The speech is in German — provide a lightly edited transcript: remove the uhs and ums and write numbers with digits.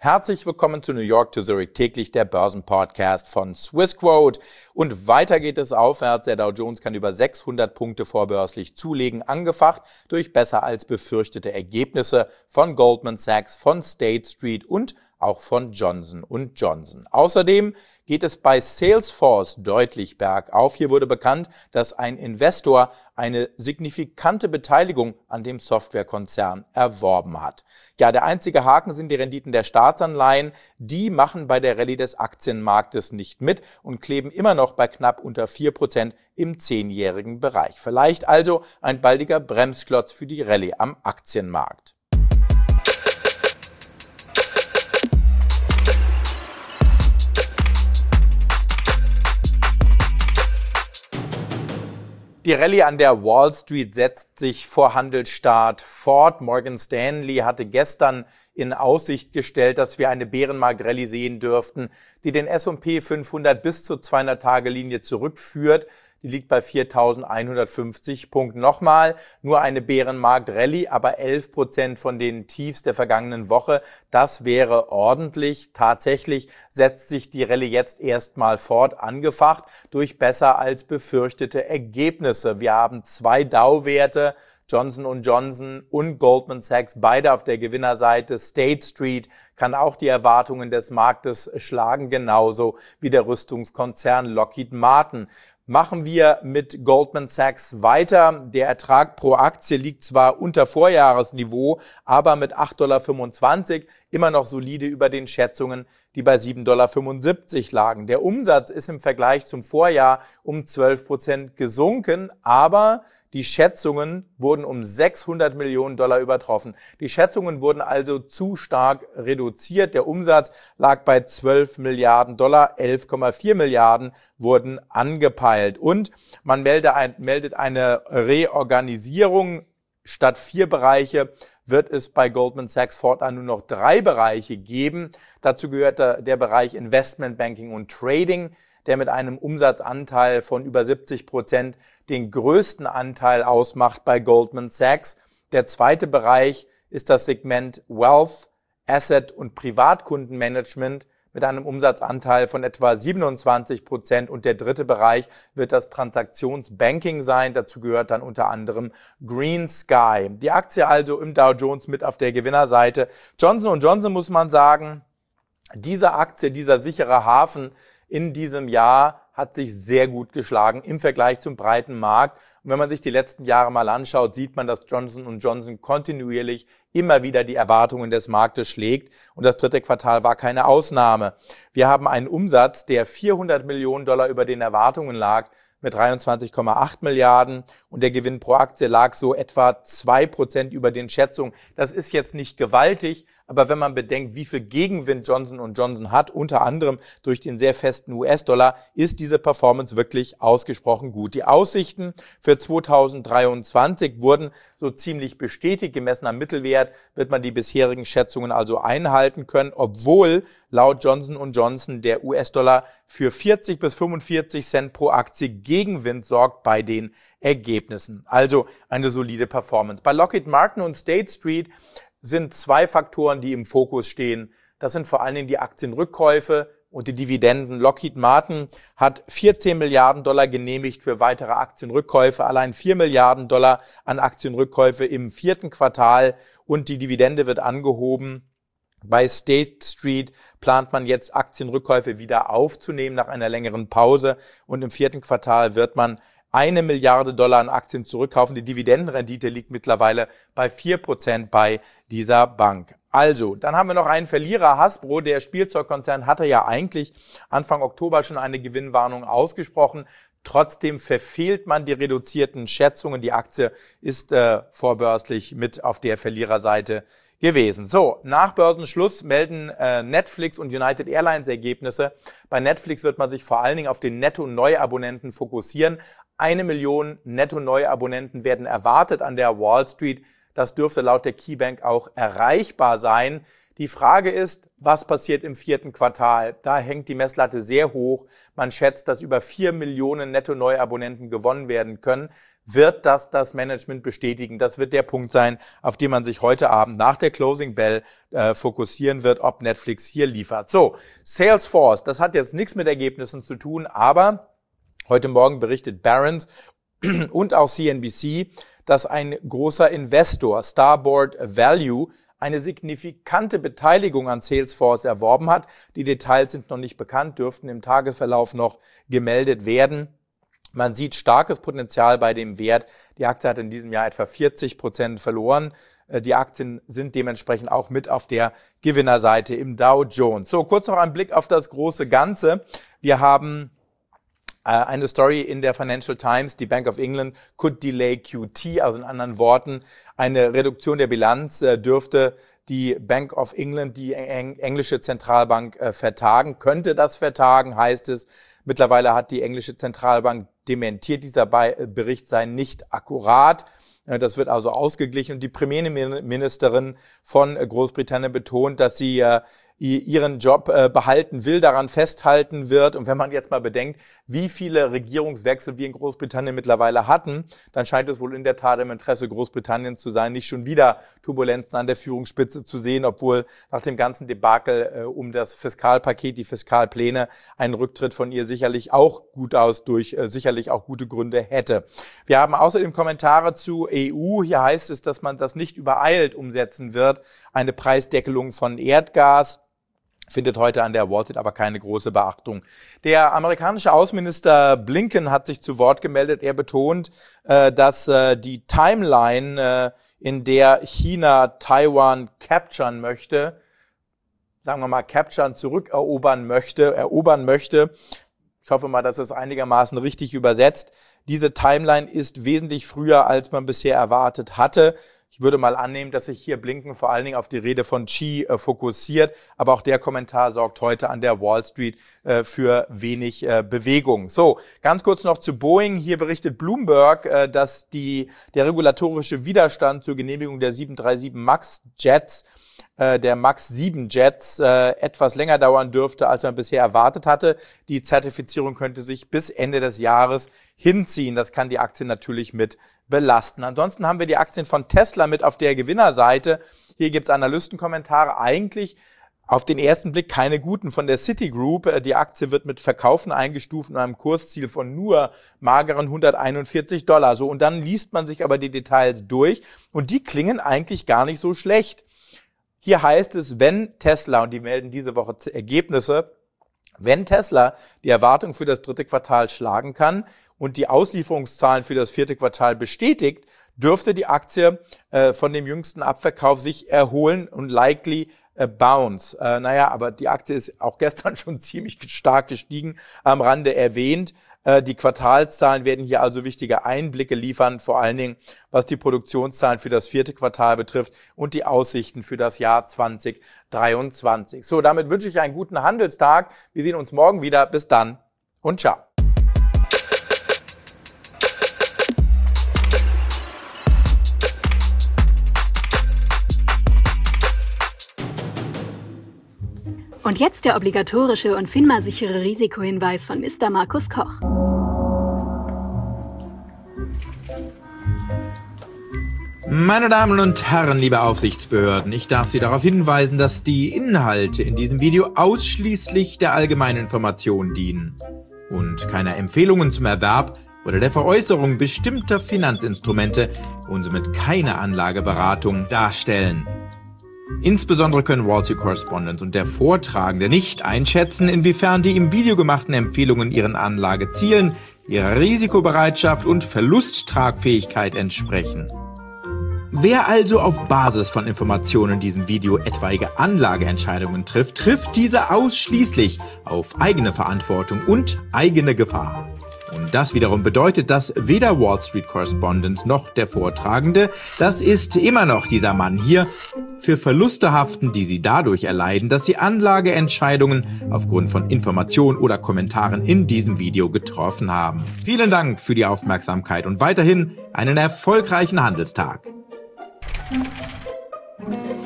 Herzlich willkommen zu New York to Zurich, täglich der Börsenpodcast von Swissquote. Und weiter geht es aufwärts. Der Dow Jones kann über 600 Punkte vorbörslich zulegen, angefacht durch besser als befürchtete Ergebnisse von Goldman Sachs, von State Street und auch von Johnson & Johnson. Außerdem geht es bei Salesforce deutlich bergauf. Hier wurde bekannt, dass ein Investor eine signifikante Beteiligung an dem Softwarekonzern erworben hat. Ja, der einzige Haken sind die Renditen der Staatsanleihen. Die machen bei der Rallye des Aktienmarktes nicht mit und kleben immer noch bei knapp unter 4% im 10-jährigen Bereich. Vielleicht also ein baldiger Bremsklotz für die Rallye am Aktienmarkt. Die Rallye an der Wall Street setzt sich vor Handelsstart fort. Morgan Stanley hatte gestern in Aussicht gestellt, dass wir eine Bärenmarkt-Rallye sehen dürften, die den S&P 500 bis zur 200-Tage-Linie zurückführt. Die liegt bei 4.150 Punkten. Nochmal, nur eine Bärenmarkt-Rallye, aber 11% von den Tiefs der vergangenen Woche. Das wäre ordentlich. Tatsächlich setzt sich die Rallye jetzt erstmal fort, angefacht durch besser als befürchtete Ergebnisse. Wir haben zwei Dow-Werte, Johnson & Johnson und Goldman Sachs, beide auf der Gewinnerseite. State Street kann auch die Erwartungen des Marktes schlagen, genauso wie der Rüstungskonzern Lockheed Martin. Machen wir mit Goldman Sachs weiter. Der Ertrag pro Aktie liegt zwar unter Vorjahresniveau, aber mit 8,25 $ immer noch solide über den Schätzungen, die bei 7,75 $ lagen. Der Umsatz ist im Vergleich zum Vorjahr um 12% gesunken, aber die Schätzungen wurden um $600 Millionen übertroffen. Die Schätzungen wurden also zu stark reduziert. Der Umsatz lag bei 12 Milliarden $, 11,4 Milliarden wurden angepeilt. Und man meldet eine Reorganisierung. Statt 4 Bereiche wird es bei Goldman Sachs fortan nur noch 3 Bereiche geben. Dazu gehört der Bereich Investment Banking und Trading, der mit einem Umsatzanteil von über 70% den größten Anteil ausmacht bei Goldman Sachs. Der zweite Bereich ist das Segment Wealth, Asset und Privatkundenmanagement mit einem Umsatzanteil von etwa 27%. Und der dritte Bereich wird das Transaktionsbanking sein. Dazu gehört dann unter anderem Green Sky. Die Aktie also im Dow Jones mit auf der Gewinnerseite. Johnson & Johnson muss man sagen, diese Aktie, dieser sichere Hafen in diesem Jahr hat sich sehr gut geschlagen im Vergleich zum breiten Markt. Und wenn man sich die letzten Jahre mal anschaut, sieht man, dass Johnson & Johnson kontinuierlich immer wieder die Erwartungen des Marktes schlägt. Und das dritte Quartal war keine Ausnahme. Wir haben einen Umsatz, der $400 Millionen über den Erwartungen lag, mit 23,8 Milliarden und der Gewinn pro Aktie lag so etwa 2% über den Schätzungen. Das ist jetzt nicht gewaltig, aber wenn man bedenkt, wie viel Gegenwind Johnson & Johnson hat, unter anderem durch den sehr festen US-Dollar, ist diese Performance wirklich ausgesprochen gut. Die Aussichten für 2023 wurden so ziemlich bestätigt. Gemessen am Mittelwert wird man die bisherigen Schätzungen also einhalten können, obwohl laut Johnson & Johnson der US-Dollar für 40 bis 45 Cent pro Aktie Gegenwind sorgt bei den Ergebnissen. Also eine solide Performance. Bei Lockheed Martin und State Street sind 2 Faktoren, die im Fokus stehen. Das sind vor allen Dingen die Aktienrückkäufe und die Dividenden. Lockheed Martin hat 14 Milliarden $ genehmigt für weitere Aktienrückkäufe, allein 4 Milliarden $ an Aktienrückkäufe im 4. Quartal und die Dividende wird angehoben. Bei State Street plant man jetzt Aktienrückkäufe wieder aufzunehmen nach einer längeren Pause und im 4. Quartal wird man 1 Milliarde $ an Aktien zurückkaufen. Die Dividendenrendite liegt mittlerweile bei 4% bei dieser Bank. Also, dann haben wir noch einen Verlierer, Hasbro. Der Spielzeugkonzern hatte ja eigentlich Anfang Oktober schon eine Gewinnwarnung ausgesprochen. Trotzdem verfehlt man die reduzierten Schätzungen. Die Aktie ist vorbörslich mit auf der Verliererseite gewesen. So, nach Börsenschluss melden Netflix und United Airlines Ergebnisse. Bei Netflix wird man sich vor allen Dingen auf den Netto-Neuabonnenten fokussieren. 1 Million Netto-Neuabonnenten werden erwartet an der Wall Street. Das dürfte laut der KeyBank auch erreichbar sein. Die Frage ist, was passiert im 4. Quartal? Da hängt die Messlatte sehr hoch. Man schätzt, dass über 4 Millionen Netto-Neuabonnenten gewonnen werden können. Wird das Management bestätigen? Das wird der Punkt sein, auf den man sich heute Abend nach der Closing Bell fokussieren wird, ob Netflix hier liefert. So, Salesforce, das hat jetzt nichts mit Ergebnissen zu tun, aber heute Morgen berichtet Barron's und auch CNBC, dass ein großer Investor, Starboard Value, eine signifikante Beteiligung an Salesforce erworben hat. Die Details sind noch nicht bekannt, dürften im Tagesverlauf noch gemeldet werden. Man sieht starkes Potenzial bei dem Wert. Die Aktie hat in diesem Jahr etwa 40% verloren. Die Aktien sind dementsprechend auch mit auf der Gewinnerseite im Dow Jones. So, kurz noch ein Blick auf das große Ganze. Wir haben eine Story in der Financial Times, die Bank of England could delay QT, also in anderen Worten, eine Reduktion der Bilanz dürfte die Bank of England, die englische Zentralbank, vertagen. Könnte das vertagen, heißt es. Mittlerweile hat die englische Zentralbank dementiert, dieser Bericht sei nicht akkurat. Das wird also ausgeglichen und die Premierministerin von Großbritannien betont, dass sie ihren Job behalten will, daran festhalten wird. Und wenn man jetzt mal bedenkt, wie viele Regierungswechsel wir in Großbritannien mittlerweile hatten, dann scheint es wohl in der Tat im Interesse Großbritanniens zu sein, nicht schon wieder Turbulenzen an der Führungsspitze zu sehen, obwohl nach dem ganzen Debakel um das Fiskalpaket, die Fiskalpläne, ein Rücktritt von ihr sicherlich auch sicherlich auch gute Gründe hätte. Wir haben außerdem Kommentare zu EU. Hier heißt es, dass man das nicht übereilt umsetzen wird. Eine Preisdeckelung von Erdgas findet heute an der Wall Street aber keine große Beachtung. Der amerikanische Außenminister Blinken hat sich zu Wort gemeldet. Er betont, dass die Timeline, in der China Taiwan capturen möchte, sagen wir mal erobern möchte. Ich hoffe mal, dass es einigermaßen richtig übersetzt. Diese Timeline ist wesentlich früher, als man bisher erwartet hatte. Ich würde mal annehmen, dass sich hier Blinken vor allen Dingen auf die Rede von Xi fokussiert. Aber auch der Kommentar sorgt heute an der Wall Street für wenig Bewegung. So, ganz kurz noch zu Boeing. Hier berichtet Bloomberg, dass der regulatorische Widerstand zur Genehmigung der 737 MAX-Jets, der MAX-7-Jets, etwas länger dauern dürfte, als man bisher erwartet hatte. Die Zertifizierung könnte sich bis Ende des Jahres hinziehen. Das kann die Aktien natürlich mit belasten. Ansonsten haben wir die Aktien von Tesla mit auf der Gewinnerseite. Hier gibt es Analystenkommentare. Eigentlich auf den ersten Blick keine guten von der Citigroup. Die Aktie wird mit Verkaufen eingestuft und einem Kursziel von nur mageren $141. So, und dann liest man sich aber die Details durch und die klingen eigentlich gar nicht so schlecht. Hier heißt es, wenn Tesla, und die melden diese Woche Ergebnisse, wenn Tesla die Erwartung für das 3. Quartal schlagen kann und die Auslieferungszahlen für das 4. Quartal bestätigt, dürfte die Aktie von dem jüngsten Abverkauf sich erholen und likely bounce. Aber die Aktie ist auch gestern schon ziemlich stark gestiegen, am Rande erwähnt. Die Quartalszahlen werden hier also wichtige Einblicke liefern, vor allen Dingen was die Produktionszahlen für das 4. Quartal betrifft und die Aussichten für das Jahr 2023. So, damit wünsche ich einen guten Handelstag. Wir sehen uns morgen wieder. Bis dann und ciao. Und jetzt der obligatorische und FINMA-sichere Risikohinweis von Mr. Markus Koch. Meine Damen und Herren, liebe Aufsichtsbehörden, ich darf Sie darauf hinweisen, dass die Inhalte in diesem Video ausschließlich der allgemeinen Information dienen und keine Empfehlungen zum Erwerb oder der Veräußerung bestimmter Finanzinstrumente und somit keine Anlageberatung darstellen. Insbesondere können Wall Street Correspondent und der Vortragende nicht einschätzen, inwiefern die im Video gemachten Empfehlungen ihren Anlagezielen, ihrer Risikobereitschaft und Verlusttragfähigkeit entsprechen. Wer also auf Basis von Informationen in diesem Video etwaige Anlageentscheidungen trifft, trifft diese ausschließlich auf eigene Verantwortung und eigene Gefahr. Und das wiederum bedeutet, dass weder Wall Street Correspondent noch der Vortragende, das ist immer noch dieser Mann hier, für Verluste haften, die sie dadurch erleiden, dass sie Anlageentscheidungen aufgrund von Informationen oder Kommentaren in diesem Video getroffen haben. Vielen Dank für die Aufmerksamkeit und weiterhin einen erfolgreichen Handelstag.